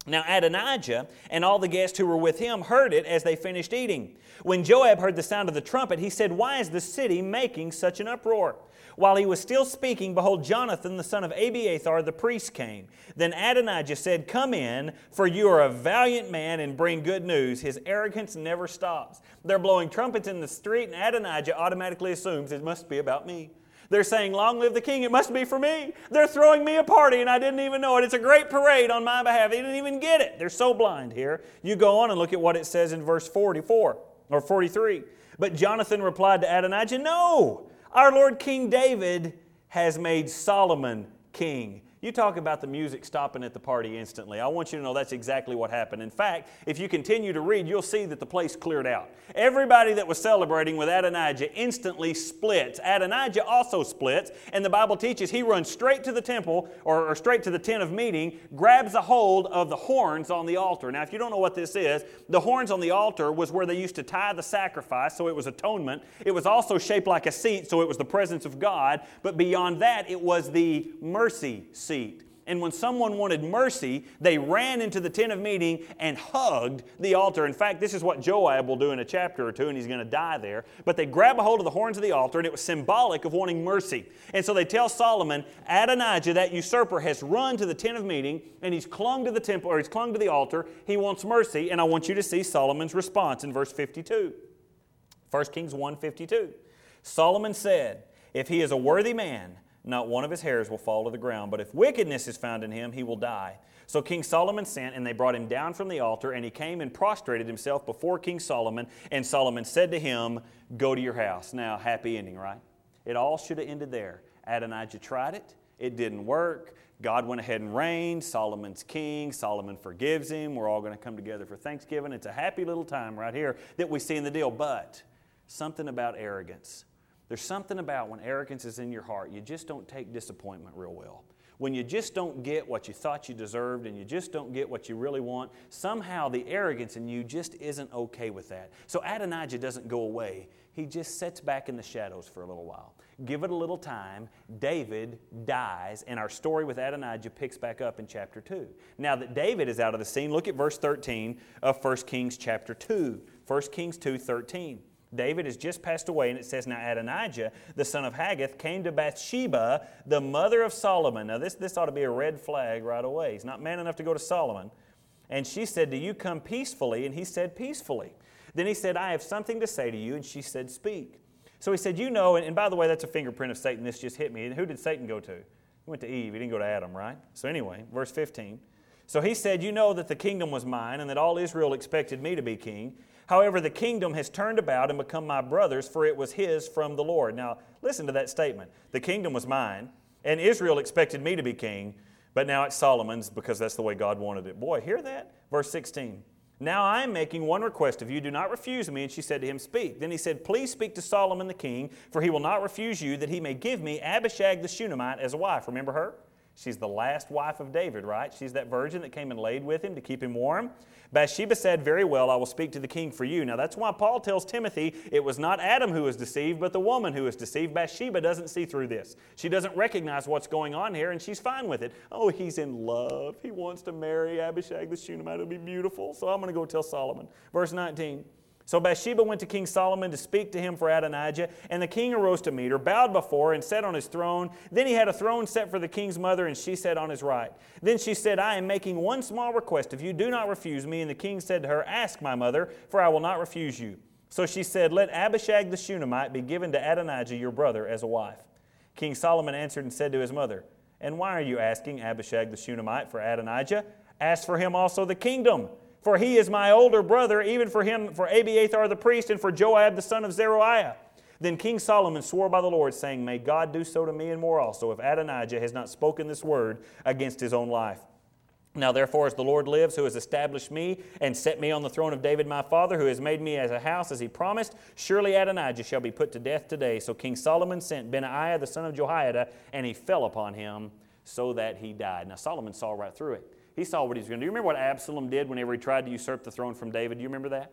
Now Adonijah and all the guests who were with him heard it as they finished eating. When Joab heard the sound of the trumpet, he said, "Why is the city making such an uproar?" While he was still speaking, behold, Jonathan, the son of Abiathar, the priest, came. Then Adonijah said, "Come in, for you are a valiant man, and bring good news." His arrogance never stops. They're blowing trumpets in the street, and Adonijah automatically assumes it must be about me. They're saying, "Long live the king, it must be for me." They're throwing me a party and I didn't even know it. It's a great parade on my behalf. They didn't even get it. They're so blind here. You go on and look at what it says in verse 44 or 43. But Jonathan replied to Adonijah, "No, our Lord King David has made Solomon king." You talk about the music stopping at the party instantly. I want you to know that's exactly what happened. In fact, if you continue to read, you'll see that the place cleared out. Everybody that was celebrating with Adonijah instantly splits. Adonijah also splits, and the Bible teaches he runs straight to the temple or straight to the tent of meeting, grabs a hold of the horns on the altar. Now, if you don't know what this is, the horns on the altar was where they used to tie the sacrifice, so it was atonement. It was also shaped like a seat, so it was the presence of God. But beyond that, it was the mercy seat. And when someone wanted mercy, they ran into the tent of meeting and hugged the altar. In fact, this is what Joab will do in a chapter or two, and he's going to die there. But they grab a hold of the horns of the altar, and it was symbolic of wanting mercy. And so they tell Solomon, Adonijah, that usurper, has run to the tent of meeting, and he's clung to the temple, or he's clung to the altar. He wants mercy, and I want you to see Solomon's response in verse 52. 1 Kings 1:52. Solomon said, "If he is a worthy man, not one of his hairs will fall to the ground. But if wickedness is found in him, he will die." So King Solomon sent, and they brought him down from the altar, and he came and prostrated himself before King Solomon. And Solomon said to him, "Go to your house." Now, happy ending, right? It all should have ended there. Adonijah tried it. It didn't work. God went ahead and reigned. Solomon's king. Solomon forgives him. We're all going to come together for Thanksgiving. It's a happy little time right here that we see in the deal. But something about arrogance. There's something about when arrogance is in your heart, you just don't take disappointment real well. When you just don't get what you thought you deserved and you just don't get what you really want, somehow the arrogance in you just isn't okay with that. So Adonijah doesn't go away. He just sits back in the shadows for a little while. Give it a little time. David dies, and our story with Adonijah picks back up in chapter 2. Now that David is out of the scene, look at verse 13 of 1 Kings chapter 2. 1 Kings 2:13. David has just passed away, and it says, "Now Adonijah, the son of Haggith, came to Bathsheba, the mother of Solomon." Now this ought to be a red flag right away. He's not man enough to go to Solomon. "And she said, 'Do you come peacefully?' And he said, 'Peacefully.' Then he said, 'I have something to say to you.' And she said, 'Speak.' So he said, 'You know,'" and by the way, that's a fingerprint of Satan. This just hit me. And who did Satan go to? He went to Eve. He didn't go to Adam, right? So anyway, verse 15. "So he said, 'You know that the kingdom was mine, and that all Israel expected me to be king. However, the kingdom has turned about and become my brother's, for it was his from the Lord.'" Now, listen to that statement. The kingdom was mine, and Israel expected me to be king, but now it's Solomon's because that's the way God wanted it. Boy, hear that? Verse 16. "Now I am making one request of you. Do not refuse me." And she said to him, "Speak." Then he said, "Please speak to Solomon the king, for he will not refuse you, that he may give me Abishag the Shunammite as a wife." Remember her? She's the last wife of David, right? She's that virgin that came and laid with him to keep him warm. Bathsheba said, "Very well, I will speak to the king for you." Now that's why Paul tells Timothy it was not Adam who was deceived, but the woman who was deceived. Bathsheba doesn't see through this. She doesn't recognize what's going on here, and she's fine with it. Oh, he's in love. He wants to marry Abishag the Shunammite. It'll be beautiful. So I'm going to go tell Solomon. Verse 19. "So Bathsheba went to King Solomon to speak to him for Adonijah, and the king arose to meet her, bowed before her, and sat on his throne. Then he had a throne set for the king's mother, and she sat on his right. Then she said, 'I am making one small request of you. Do not refuse me.' And the king said to her, 'Ask, my mother, for I will not refuse you.' So she said, 'Let Abishag the Shunammite be given to Adonijah your brother as a wife.' King Solomon answered and said to his mother, 'And why are you asking Abishag the Shunammite for Adonijah? Ask for him also the kingdom. For he is my older brother, even for him, for Abiathar the priest, and for Joab the son of Zeruiah.' Then King Solomon swore by the Lord, saying, 'May God do so to me and more also, if Adonijah has not spoken this word against his own life. Now therefore, as the Lord lives, who has established me and set me on the throne of David my father, who has made me as a house as he promised, surely Adonijah shall be put to death today.' So King Solomon sent Benaiah the son of Jehoiada, and he fell upon him so that he died." Now Solomon saw right through it. He saw what he was going to do. You remember what Absalom did whenever he tried to usurp the throne from David? Do you remember that?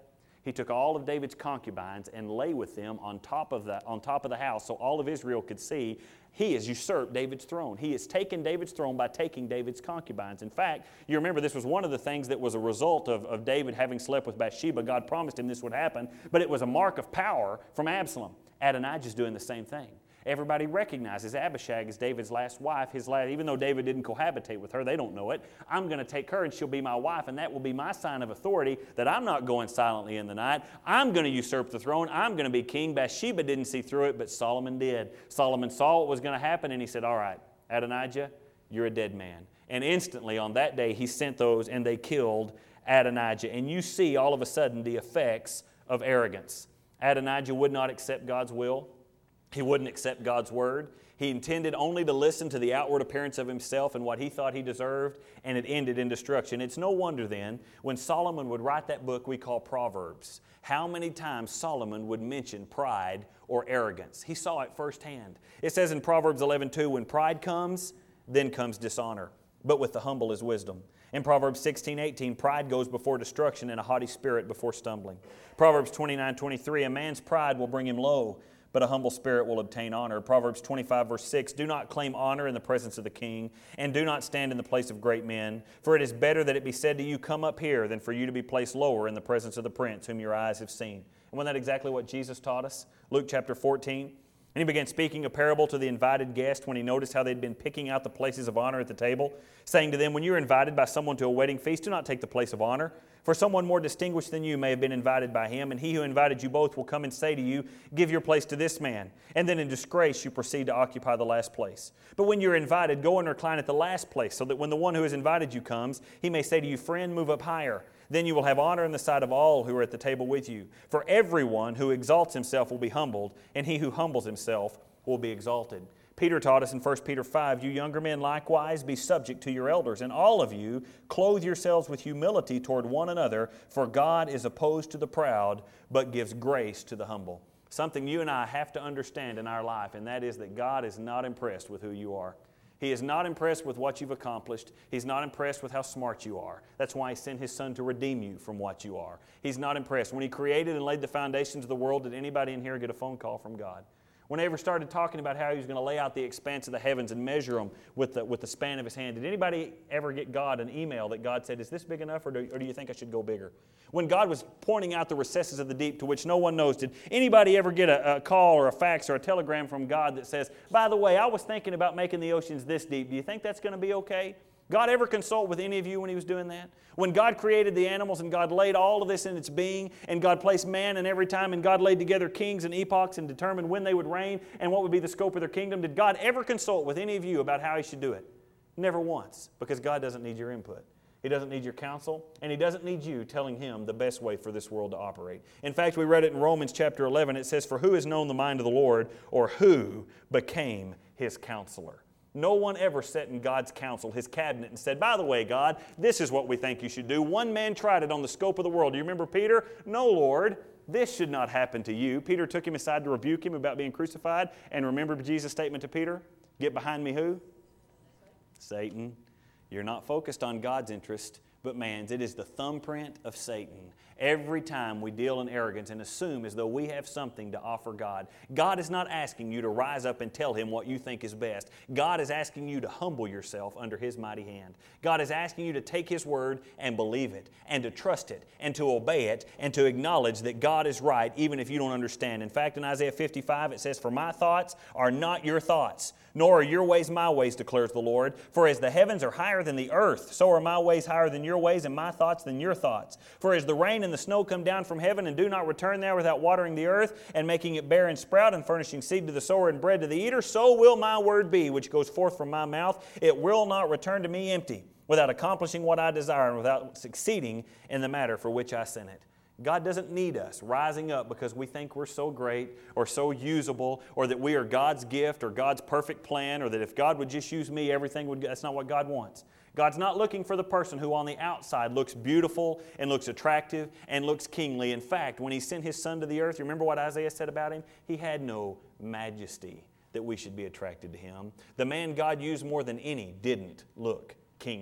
He took all of David's concubines and lay with them on top of the house so all of Israel could see he has usurped David's throne. He has taken David's throne by taking David's concubines. In fact, you remember this was one of the things that was a result of David having slept with Bathsheba. God promised him this would happen, but it was a mark of power from Absalom. Adonijah's doing the same thing. Everybody recognizes Abishag is David's last wife. Even though David didn't cohabitate with her, they don't know it. I'm going to take her and she'll be my wife, and that will be my sign of authority that I'm not going silently in the night. I'm going to usurp the throne. I'm going to be king. Bathsheba didn't see through it, but Solomon did. Solomon saw what was going to happen, and he said, all right, Adonijah, you're a dead man. And instantly on that day, he sent those, and they killed Adonijah. And you see all of a sudden the effects of arrogance. Adonijah would not accept God's will. He wouldn't accept God's word. He intended only to listen to the outward appearance of himself and what he thought he deserved, and it ended in destruction. It's no wonder then, when Solomon would write that book we call Proverbs, how many times Solomon would mention pride or arrogance. He saw it firsthand. It says in Proverbs 11:2, when pride comes, then comes dishonor, but with the humble is wisdom. In Proverbs 16:18, pride goes before destruction and a haughty spirit before stumbling. Proverbs 29:23, a man's pride will bring him low, but a humble spirit will obtain honor. Proverbs 25, verse 6, do not claim honor in the presence of the king, and do not stand in the place of great men. For it is better that it be said to you, come up here, than for you to be placed lower in the presence of the prince, whom your eyes have seen. And wasn't that exactly what Jesus taught us? Luke chapter 14. And he began speaking a parable to the invited guests when he noticed how they'd been picking out the places of honor at the table, saying to them, when you're invited by someone to a wedding feast, do not take the place of honor. For someone more distinguished than you may have been invited by him, and he who invited you both will come and say to you, give your place to this man. And then in disgrace you proceed to occupy the last place. But when you're invited, go and recline at the last place, so that when the one who has invited you comes, he may say to you, friend, move up higher. Then you will have honor in the sight of all who are at the table with you. For everyone who exalts himself will be humbled, and he who humbles himself will be exalted. Peter taught us in 1 Peter 5, you younger men likewise be subject to your elders, and all of you clothe yourselves with humility toward one another, for God is opposed to the proud, but gives grace to the humble. Something you and I have to understand in our life, and that is that God is not impressed with who you are. He is not impressed with what you've accomplished. He's not impressed with how smart you are. That's why He sent His Son to redeem you from what you are. He's not impressed. When He created and laid the foundations of the world, did anybody in here get a phone call from God? When He ever started talking about how He was going to lay out the expanse of the heavens and measure them with the span of His hand, did anybody ever get God an email that God said, is this big enough, or do you think I should go bigger? When God was pointing out the recesses of the deep to which no one knows, did anybody ever get a call or a fax or a telegram from God that says, by the way, I was thinking about making the oceans this deep. Do you think that's going to be okay? God ever consult with any of you when He was doing that? When God created the animals and God laid all of this in its being, and God placed man in every time, and God laid together kings and epochs and determined when they would reign and what would be the scope of their kingdom, did God ever consult with any of you about how He should do it? Never once, because God doesn't need your input. He doesn't need your counsel, and He doesn't need you telling Him the best way for this world to operate. In fact, we read it in Romans chapter 11. It says, for who has known the mind of the Lord, or who became His counselor? No one ever sat in God's council, His cabinet, and said, by the way, God, this is what we think you should do. One man tried it on the scope of the world. Do you remember Peter? No, Lord, this should not happen to you. Peter took him aside to rebuke him about being crucified. And remember Jesus' statement to Peter? Get behind me who? Satan. You're not focused on God's interest, but man's. It is the thumbprint of Satan. Every time we deal in arrogance and assume as though we have something to offer God. God is not asking you to rise up and tell Him what you think is best. God is asking you to humble yourself under His mighty hand. God is asking you to take His word and believe it, and to trust it, and to obey it, and to acknowledge that God is right even if you don't understand. In fact, in Isaiah 55 it says, for my thoughts are not your thoughts, nor are your ways my ways, declares the Lord. For as the heavens are higher than the earth, so are my ways higher than your ways, and my thoughts than your thoughts. For as the rain and the snow come down from heaven and do not return there without watering the earth and making it bear and sprout and furnishing seed to the sower and bread to the eater, so will my word be which goes forth from my mouth. It will not return to me empty, without accomplishing what I desire and without succeeding in the matter for which I sent it. God doesn't need us rising up because we think we're so great or so usable, or that we are God's gift or God's perfect plan, or that if God would just use me, everything would. That's not what God wants. God's not looking for the person who on the outside looks beautiful and looks attractive and looks kingly. In fact, when He sent His Son to the earth, you remember what Isaiah said about Him? He had no majesty that we should be attracted to Him. The man God used more than any didn't look kingly.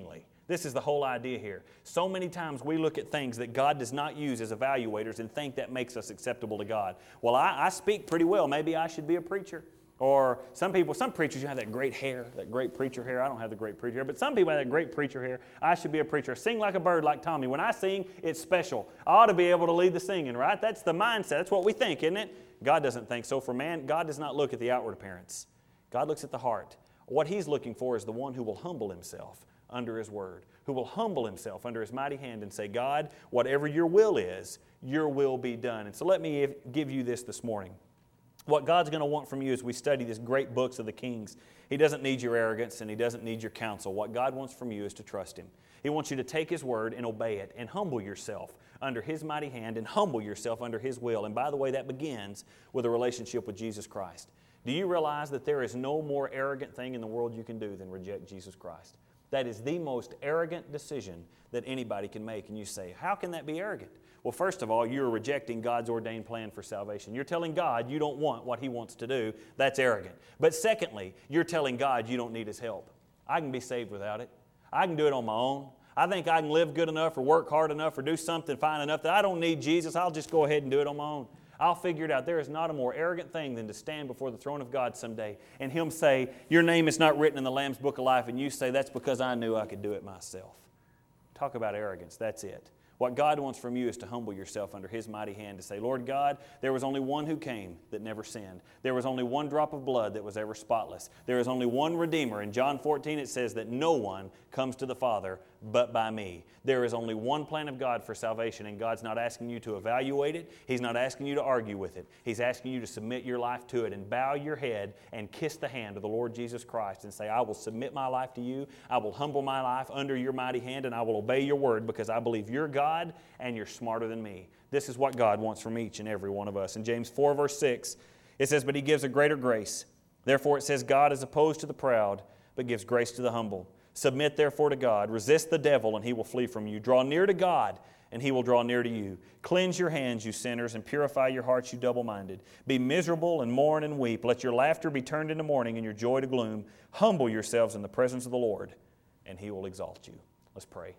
This is the whole idea here. So many times we look at things that God does not use as evaluators and think that makes us acceptable to God. Well, I speak pretty well. Maybe I should be a preacher. Or some preachers, you have that great hair, that great preacher hair. I don't have the great preacher hair, but some people have that great preacher hair. I should be a preacher. Sing like a bird like Tommy. When I sing, it's special. I ought to be able to lead the singing, right? That's the mindset. That's what we think, isn't it? God doesn't think so. For man, God does not look at the outward appearance. God looks at the heart. What He's looking for is the one who will humble himself under His Word, who will humble himself under His mighty hand and say, God, whatever your will is, your will be done. And so let me give you this morning. What God's going to want from you as we study these great books of the Kings, He doesn't need your arrogance and He doesn't need your counsel. What God wants from you is to trust Him. He wants you to take His Word and obey it and humble yourself under His mighty hand and humble yourself under His will. And by the way, that begins with a relationship with Jesus Christ. Do you realize that there is no more arrogant thing in the world you can do than reject Jesus Christ? That is the most arrogant decision that anybody can make. And you say, how can that be arrogant? Well, first of all, you're rejecting God's ordained plan for salvation. You're telling God you don't want what He wants to do. That's arrogant. But secondly, you're telling God you don't need His help. I can be saved without it. I can do it on my own. I think I can live good enough or work hard enough or do something fine enough that I don't need Jesus. I'll just go ahead and do it on my own. I'll figure it out. There is not a more arrogant thing than to stand before the throne of God someday and Him say, your name is not written in the Lamb's Book of Life, and you say, that's because I knew I could do it myself. Talk about arrogance. That's it. What God wants from you is to humble yourself under His mighty hand to say, Lord God, there was only one who came that never sinned. There was only one drop of blood that was ever spotless. There is only one Redeemer. In John 14 it says that no one comes to the Father but by me. There is only one plan of God for salvation, and God's not asking you to evaluate it. He's not asking you to argue with it. He's asking you to submit your life to it and bow your head and kiss the hand of the Lord Jesus Christ and say, I will submit my life to you. I will humble my life under your mighty hand, and I will obey your word because I believe you're God and you're smarter than me. This is what God wants from each and every one of us. In James 4 verse 6, it says, but He gives a greater grace. Therefore it says, God is opposed to the proud, but gives grace to the humble. Submit therefore to God. Resist the devil, and he will flee from you. Draw near to God, and He will draw near to you. Cleanse your hands, you sinners, and purify your hearts, you double-minded. Be miserable and mourn and weep. Let your laughter be turned into mourning and your joy to gloom. Humble yourselves in the presence of the Lord, and He will exalt you. Let's pray.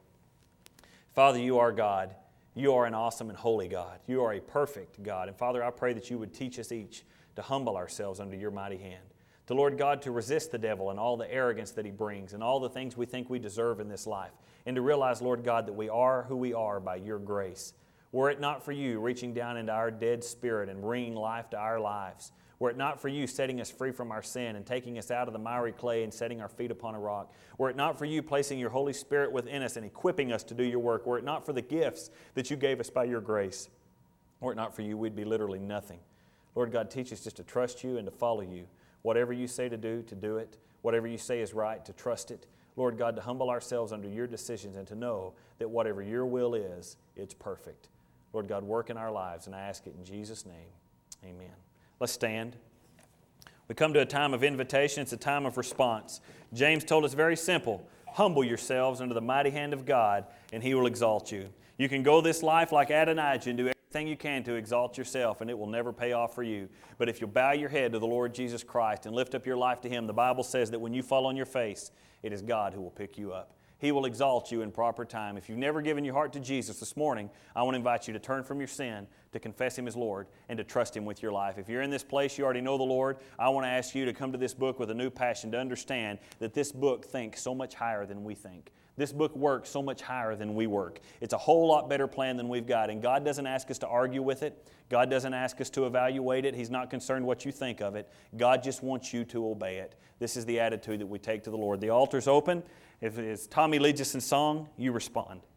Father, You are God. You are an awesome and holy God. You are a perfect God. And Father, I pray that You would teach us each to humble ourselves under Your mighty hand. To, Lord God, to resist the devil and all the arrogance that he brings and all the things we think we deserve in this life. And to realize, Lord God, that we are who we are by Your grace. Were it not for You reaching down into our dead spirit and bringing life to our lives, were it not for You setting us free from our sin and taking us out of the miry clay and setting our feet upon a rock, were it not for You placing Your Holy Spirit within us and equipping us to do Your work, were it not for the gifts that You gave us by Your grace, were it not for You, we'd be literally nothing. Lord God, teach us just to trust You and to follow You. Whatever You say to do it. Whatever You say is right, to trust it. Lord God, to humble ourselves under Your decisions and to know that whatever Your will is, it's perfect. Lord God, work in our lives, and I ask it in Jesus' name. Amen. Let's stand. We come to a time of invitation. It's a time of response. James told us very simple. Humble yourselves under the mighty hand of God, and He will exalt you. You can go this life like Adonijah and do everything you can to exalt yourself, and it will never pay off for you. But if you bow your head to the Lord Jesus Christ and lift up your life to Him, the Bible says that when you fall on your face, it is God who will pick you up. He will exalt you in proper time. If you've never given your heart to Jesus this morning, I want to invite you to turn from your sin, to confess Him as Lord, and to trust Him with your life. If you're in this place, you already know the Lord, I want to ask you to come to this book with a new passion, to understand that this book thinks so much higher than we think. This book works so much higher than we work. It's a whole lot better plan than we've got, and God doesn't ask us to argue with it. God doesn't ask us to evaluate it. He's not concerned what you think of it. God just wants you to obey it. This is the attitude that we take to the Lord. The altar's open. If Tommy leads us in song, you respond.